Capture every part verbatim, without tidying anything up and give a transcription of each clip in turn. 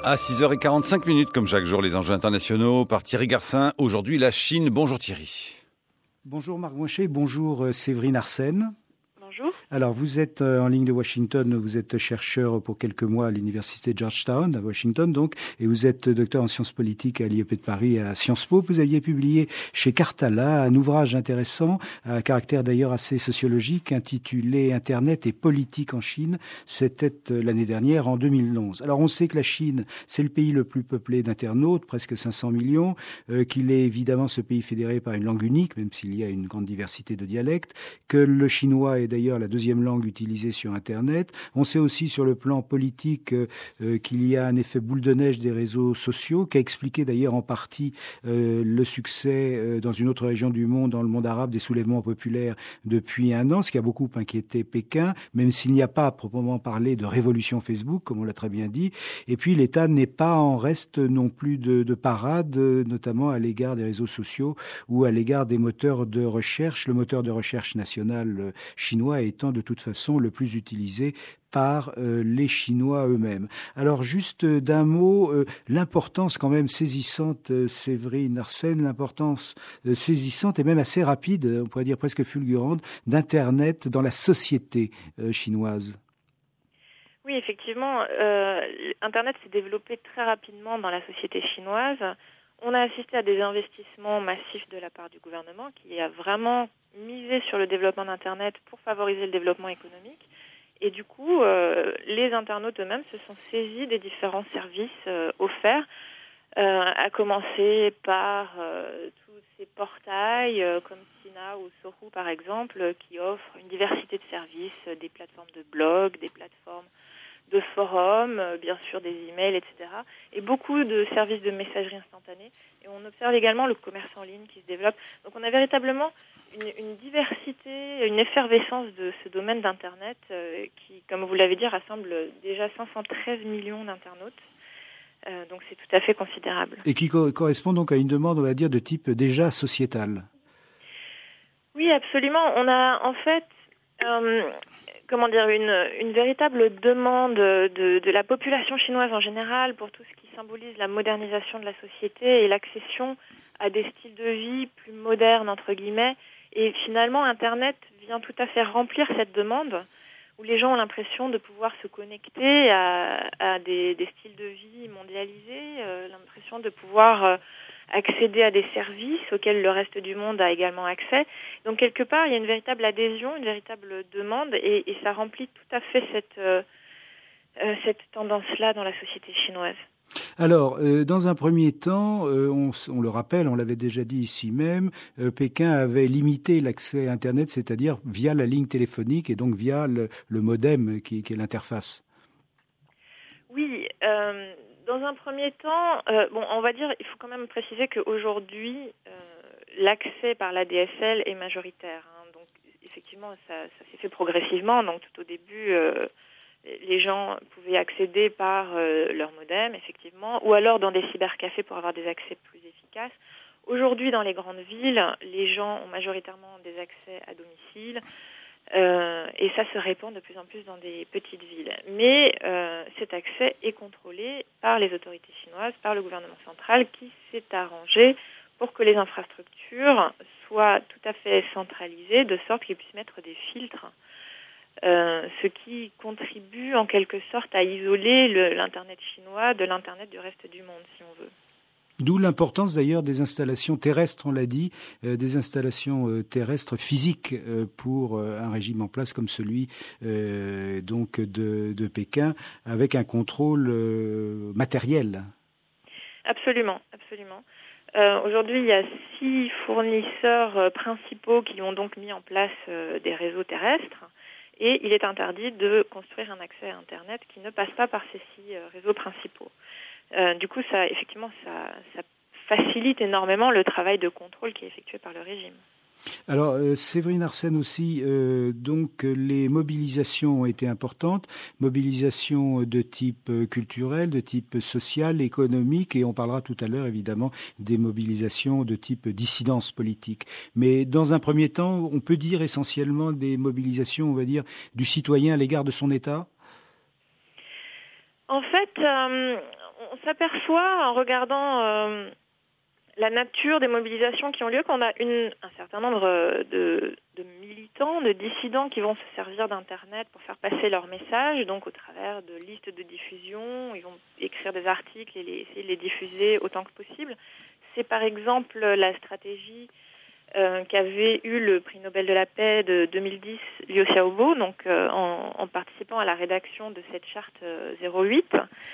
À six heures quarante-cinq minutes, comme chaque jour, les enjeux internationaux par Thierry Garcin. Aujourd'hui, la Chine. Bonjour Thierry. Bonjour Marc Moichet, bonjour Séverine Arsène. Bonjour. Alors, vous êtes en ligne de Washington, vous êtes chercheur pour quelques mois à l'université Georgetown, à Washington donc, et vous êtes docteur en sciences politiques à l'I E P de Paris, à Sciences Po. Vous aviez publié chez Cartala un ouvrage intéressant, à caractère d'ailleurs assez sociologique, intitulé « Internet et politique en Chine ». C'était l'année dernière, en deux mille onze. Alors, on sait que la Chine, c'est le pays le plus peuplé d'internautes, presque cinq cents millions, euh, qu'il est évidemment ce pays fédéré par une langue unique, même s'il y a une grande diversité de dialectes, que le chinois est d'ailleurs la deuxième langue utilisée sur Internet. On sait aussi sur le plan politique euh, qu'il y a un effet boule de neige des réseaux sociaux, qui a expliqué d'ailleurs en partie euh, le succès euh, dans une autre région du monde, dans le monde arabe, des soulèvements populaires depuis un an, ce qui a beaucoup inquiété Pékin, même s'il n'y a pas à proprement parler de révolution Facebook, comme on l'a très bien dit. Et puis l'État n'est pas en reste non plus de, de parade, notamment à l'égard des réseaux sociaux ou à l'égard des moteurs de recherche. Le moteur de recherche national chinois étant de toute façon le plus utilisé par euh, les Chinois eux-mêmes. Alors juste euh, d'un mot, euh, l'importance quand même saisissante, euh, Séverine Arsène, l'importance euh, saisissante et même assez rapide, on pourrait dire presque fulgurante, d'Internet dans la société euh, chinoise. Oui, effectivement, euh, Internet s'est développé très rapidement dans la société chinoise. On a assisté à des investissements massifs de la part du gouvernement qui a vraiment misé sur le développement d'Internet pour favoriser le développement économique. Et du coup, euh, les internautes eux-mêmes se sont saisis des différents services euh, offerts, euh, à commencer par euh, tous ces portails euh, comme Sina ou Sohu par exemple, qui offrent une diversité de services, des plateformes de blog, des plateformes de forums, bien sûr des emails, et cetera. Et beaucoup de services de messagerie instantanée. Et on observe également le commerce en ligne qui se développe. Donc on a véritablement une, une diversité, une effervescence de ce domaine d'Internet euh, qui, comme vous l'avez dit, rassemble déjà cinq cent treize millions d'internautes. Euh, donc c'est tout à fait considérable. Et qui co- correspond donc à une demande, on va dire, de type déjà sociétal. Oui, absolument. On a en fait... Euh, comment dire, une, une véritable demande de, de la population chinoise en général pour tout ce qui symbolise la modernisation de la société et l'accession à des styles de vie plus modernes, entre guillemets. Et finalement, Internet vient tout à fait remplir cette demande où les gens ont l'impression de pouvoir se connecter à, à des, des styles de vie mondialisés, euh, l'impression de pouvoir... Euh, accéder à des services auxquels le reste du monde a également accès. Donc quelque part, il y a une véritable adhésion, une véritable demande, et, et ça remplit tout à fait cette, euh, euh, cette tendance-là dans la société chinoise. Alors, euh, dans un premier temps, euh, on, on le rappelle, on l'avait déjà dit ici même, euh, Pékin avait limité l'accès à Internet, c'est-à-dire via la ligne téléphonique et donc via le, le modem qui, qui est l'interface. Oui, euh, dans un premier temps, euh, bon, on va dire, il faut quand même préciser qu'aujourd'hui, euh, l'accès par l'A D S L est majoritaire. Hein, donc, effectivement, ça, ça s'est fait progressivement. Donc, tout au début, euh, les gens pouvaient accéder par euh, leur modem, effectivement, ou alors dans des cybercafés pour avoir des accès plus efficaces. Aujourd'hui, dans les grandes villes, les gens ont majoritairement des accès à domicile. Euh, et ça se répand de plus en plus dans des petites villes. Mais euh, cet accès est contrôlé par les autorités chinoises, par le gouvernement central qui s'est arrangé pour que les infrastructures soient tout à fait centralisées, de sorte qu'ils puissent mettre des filtres, euh, ce qui contribue en quelque sorte à isoler le, l'Internet chinois de l'Internet du reste du monde, si on veut. D'où l'importance d'ailleurs des installations terrestres, on l'a dit, euh, des installations euh, terrestres physiques euh, pour euh, un régime en place comme celui euh, donc de, de Pékin, avec un contrôle euh, matériel. Absolument, absolument. Euh, aujourd'hui, il y a six fournisseurs euh, principaux qui ont donc mis en place euh, des réseaux terrestres, et il est interdit de construire un accès à Internet qui ne passe pas par ces six euh, réseaux principaux. Euh, du coup, ça, effectivement, ça, ça facilite énormément le travail de contrôle qui est effectué par le régime. Alors, euh, Séverine Arsène aussi, euh, donc les mobilisations ont été importantes, mobilisations de type culturel, de type social, économique, et on parlera tout à l'heure évidemment des mobilisations de type dissidence politique. Mais dans un premier temps, on peut dire essentiellement des mobilisations, on va dire, du citoyen à l'égard de son État ? En fait, euh, on s'aperçoit en regardant euh, la nature des mobilisations qui ont lieu qu'on a une, un certain nombre de, de militants, de dissidents qui vont se servir d'Internet pour faire passer leurs messages, donc au travers de listes de diffusion. Ils vont écrire des articles et les, essayer de les diffuser autant que possible. C'est par exemple la stratégie euh, qu'avait eu le prix Nobel de la paix de deux mille dix, Liu Xiaobo, donc euh, en, en participant à la rédaction de cette charte euh, zéro huit,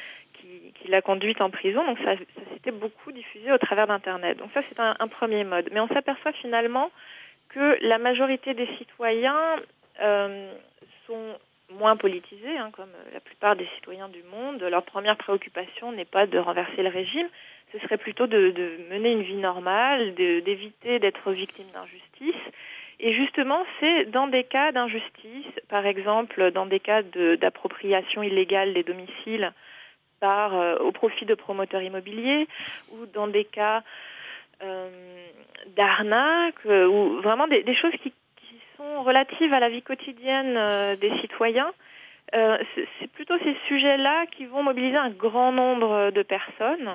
qui, qui l'a conduite en prison. Donc ça, ça s'était beaucoup diffusé au travers d'Internet. Donc ça, c'est un, un premier mode. Mais on s'aperçoit finalement que la majorité des citoyens euh, sont moins politisés, hein, comme la plupart des citoyens du monde. Leur première préoccupation n'est pas de renverser le régime, ce serait plutôt de, de mener une vie normale, de, d'éviter d'être victime d'injustice. Et justement, c'est dans des cas d'injustice, par exemple dans des cas de, d'appropriation illégale des domiciles par, euh, au profit de promoteurs immobiliers, ou dans des cas euh, d'arnaque, euh, ou vraiment des, des choses qui, qui sont relatives à la vie quotidienne euh, des citoyens. Euh, c'est, c'est plutôt ces sujets-là qui vont mobiliser un grand nombre de personnes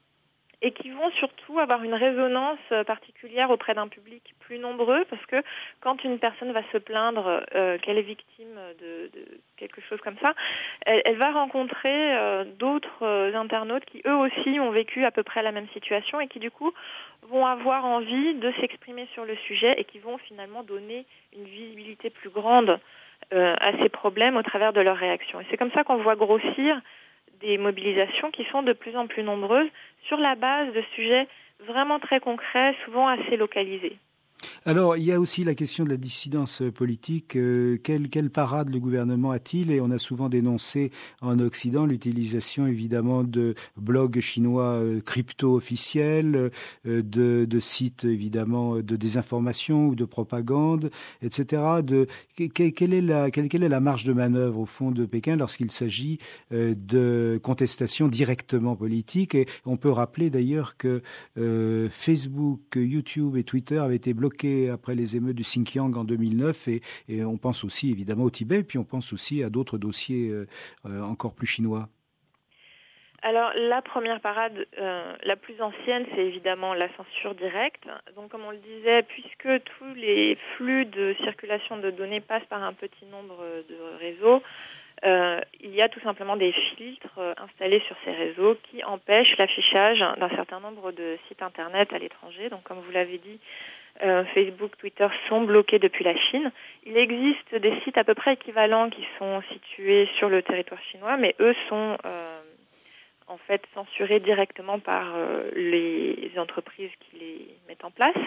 et qui vont surtout avoir une résonance particulière auprès d'un public plus nombreux, parce que quand une personne va se plaindre euh, qu'elle est victime de, de quelque chose comme ça, elle, elle va rencontrer euh, d'autres euh, internautes qui eux aussi ont vécu à peu près la même situation et qui du coup vont avoir envie de s'exprimer sur le sujet et qui vont finalement donner une visibilité plus grande euh, à ces problèmes au travers de leurs réactions. Et c'est comme ça qu'on voit grossir des mobilisations qui sont de plus en plus nombreuses sur la base de sujets vraiment très concrets, souvent assez localisés. Alors, il y a aussi la question de la dissidence politique. Euh, quelle, quelle parade le gouvernement a-t-il? Et on a souvent dénoncé en Occident l'utilisation, évidemment, de blogs chinois euh, crypto-officiels, euh, de, de sites, évidemment, de désinformation ou de propagande, et cetera. De, que, quelle, est la, quelle, quelle est la marge de manœuvre, au fond, de Pékin lorsqu'il s'agit euh, de contestation directement politique? Et on peut rappeler, d'ailleurs, que euh, Facebook, YouTube et Twitter avaient été bloqués après les émeutes du Xinjiang en deux mille neuf et, et on pense aussi évidemment au Tibet, puis on pense aussi à d'autres dossiers euh, euh, encore plus chinois. Alors la première parade, euh, la plus ancienne, c'est évidemment la censure directe. Donc comme on le disait, puisque tous les flux de circulation de données passent par un petit nombre de réseaux, euh, il y a tout simplement des filtres euh, installés sur ces réseaux qui empêchent l'affichage d'un certain nombre de sites internet à l'étranger. Donc comme vous l'avez dit, Euh, Facebook, Twitter sont bloqués depuis la Chine. Il existe des sites à peu près équivalents qui sont situés sur le territoire chinois, mais eux sont euh, en fait censurés directement par euh, les entreprises qui les mettent en place.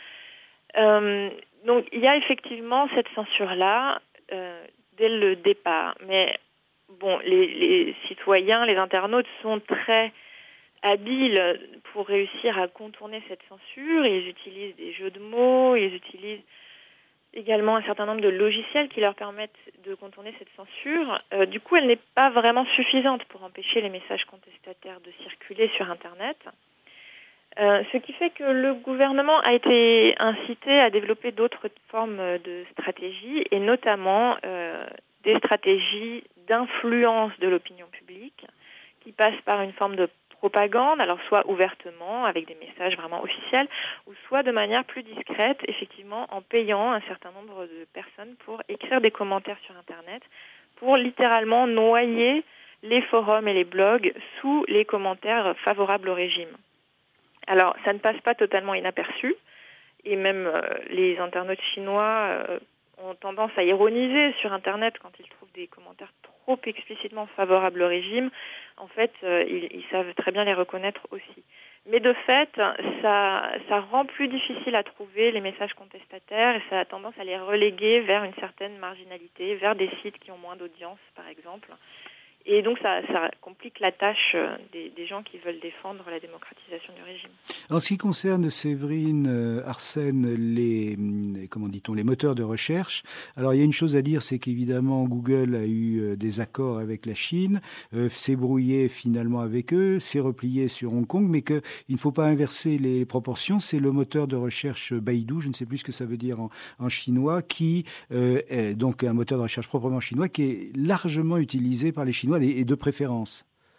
Euh, donc il y a effectivement cette censure-là euh, dès le départ. Mais bon, les, les citoyens, les internautes sont très habiles pour réussir à contourner cette censure. Ils utilisent des jeux de mots, ils utilisent également un certain nombre de logiciels qui leur permettent de contourner cette censure. Euh, du coup, elle n'est pas vraiment suffisante pour empêcher les messages contestataires de circuler sur Internet. Euh, ce qui fait que le gouvernement a été incité à développer d'autres formes de stratégies, et notamment euh, des stratégies d'influence de l'opinion publique qui passent par une forme de propagande, alors soit ouvertement, avec des messages vraiment officiels, ou soit de manière plus discrète, effectivement, en payant un certain nombre de personnes pour écrire des commentaires sur Internet, pour littéralement noyer les forums et les blogs sous les commentaires favorables au régime. Alors, ça ne passe pas totalement inaperçu, et même euh, les internautes chinois euh, ont tendance à ironiser sur Internet quand ils trouvent des commentaires trop explicitement favorables au régime. En fait, euh, ils, ils savent très bien les reconnaître aussi. Mais de fait, ça, ça rend plus difficile à trouver les messages contestataires et ça a tendance à les reléguer vers une certaine marginalité, vers des sites qui ont moins d'audience, par exemple. Et donc, ça, ça complique la tâche des, des gens qui veulent défendre la démocratisation du régime. En ce qui concerne, Séverine, euh, Arsène, les, comment dit-on, les moteurs de recherche, alors il y a une chose à dire, c'est qu'évidemment, Google a eu euh, des accords avec la Chine, euh, s'est brouillé finalement avec eux, s'est replié sur Hong Kong, mais qu'il ne faut pas inverser les proportions. C'est le moteur de recherche Baidu, je ne sais plus ce que ça veut dire en, en chinois, qui euh, est donc un moteur de recherche proprement chinois, qui est largement utilisé par les Chinois et de préférence.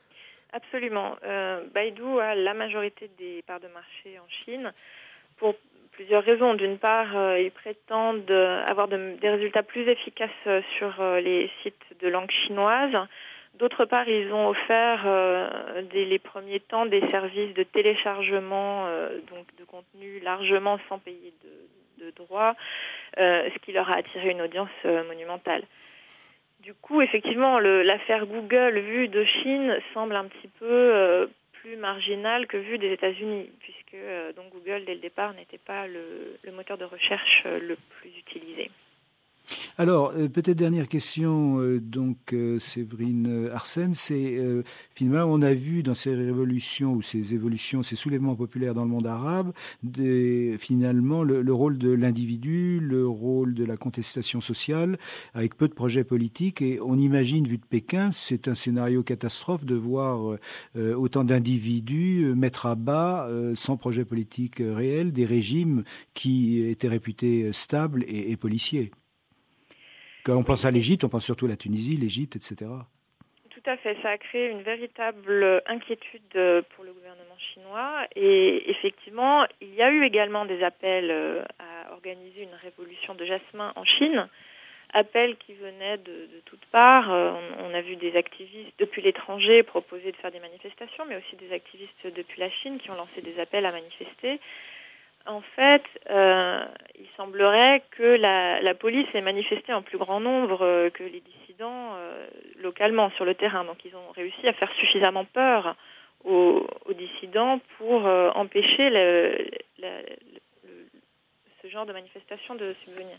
Absolument. Euh, Baidu a la majorité des parts de marché en Chine pour plusieurs raisons. D'une part, euh, ils prétendent avoir de, des résultats plus efficaces sur euh, les sites de langue chinoise. D'autre part, ils ont offert euh, dès les premiers temps des services de téléchargement euh, donc de contenu largement sans payer de, de droits, euh, ce qui leur a attiré une audience euh, monumentale. Du coup, effectivement, le, l'affaire Google vue de Chine semble un petit peu euh, plus marginale que vue des États-Unis, puisque euh, donc Google, dès le départ, n'était pas le, le moteur de recherche euh, le plus utilisé. Alors, euh, peut-être dernière question, euh, donc euh, Séverine Arsène, c'est euh, finalement on a vu dans ces révolutions ou ces évolutions, ces soulèvements populaires dans le monde arabe, des, finalement le, le rôle de l'individu, le rôle de la contestation sociale, avec peu de projets politiques. Et on imagine, vu de Pékin, c'est un scénario catastrophe de voir euh, autant d'individus euh, mettre à bas, euh, sans projet politique euh, réel, des régimes qui étaient réputés stables et, et policiers. Quand on pense à l'Égypte, on pense surtout à la Tunisie, l'Égypte, et cetera. Tout à fait. Ça a créé une véritable inquiétude pour le gouvernement chinois. Et effectivement, il y a eu également des appels à organiser une révolution de jasmin en Chine. Appels qui venaient de, de toutes parts. On, on a vu des activistes depuis l'étranger proposer de faire des manifestations, mais aussi des activistes depuis la Chine qui ont lancé des appels à manifester. En fait, euh, il semblerait que la, la police ait manifesté en plus grand nombre euh, que les dissidents euh, localement sur le terrain. Donc ils ont réussi à faire suffisamment peur aux, aux dissidents pour euh, empêcher le, le, le, ce genre de manifestation de subvenir.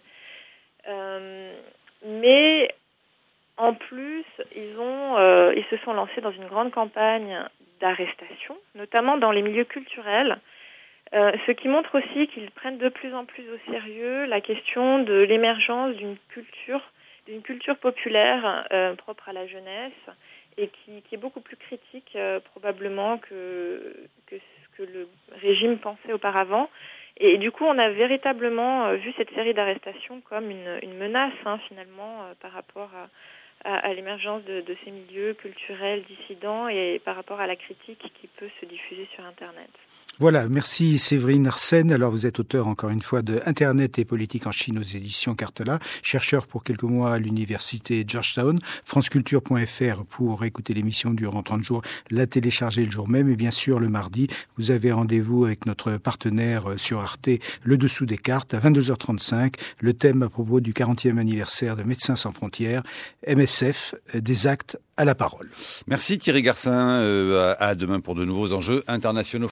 Euh, mais en plus, ils, ont, euh, ils se sont lancés dans une grande campagne d'arrestation, notamment dans les milieux culturels. Euh, ce qui montre aussi qu'ils prennent de plus en plus au sérieux la question de l'émergence d'une culture, d'une culture populaire euh, propre à la jeunesse et qui, qui est beaucoup plus critique euh, probablement que, que ce que le régime pensait auparavant. Et, et du coup, on a véritablement euh, vu cette série d'arrestations comme une, une menace hein, finalement euh, par rapport à, à, à l'émergence de, de ces milieux culturels dissidents et par rapport à la critique qui peut se diffuser sur Internet. Voilà, merci Séverine Arsène. Alors vous êtes auteur encore une fois de Internet et politique en Chine aux éditions Cartala, chercheur pour quelques mois à l'université Georgetown, franceculture point f r pour écouter l'émission durant trente jours, la télécharger le jour même et bien sûr le mardi, vous avez rendez-vous avec notre partenaire sur Arte, Le Dessous des cartes à vingt-deux heures trente-cinq, le thème à propos du quarantième anniversaire de Médecins sans frontières, M S F, des actes à la parole. Merci Thierry Garcin, euh, à demain pour de nouveaux enjeux internationaux.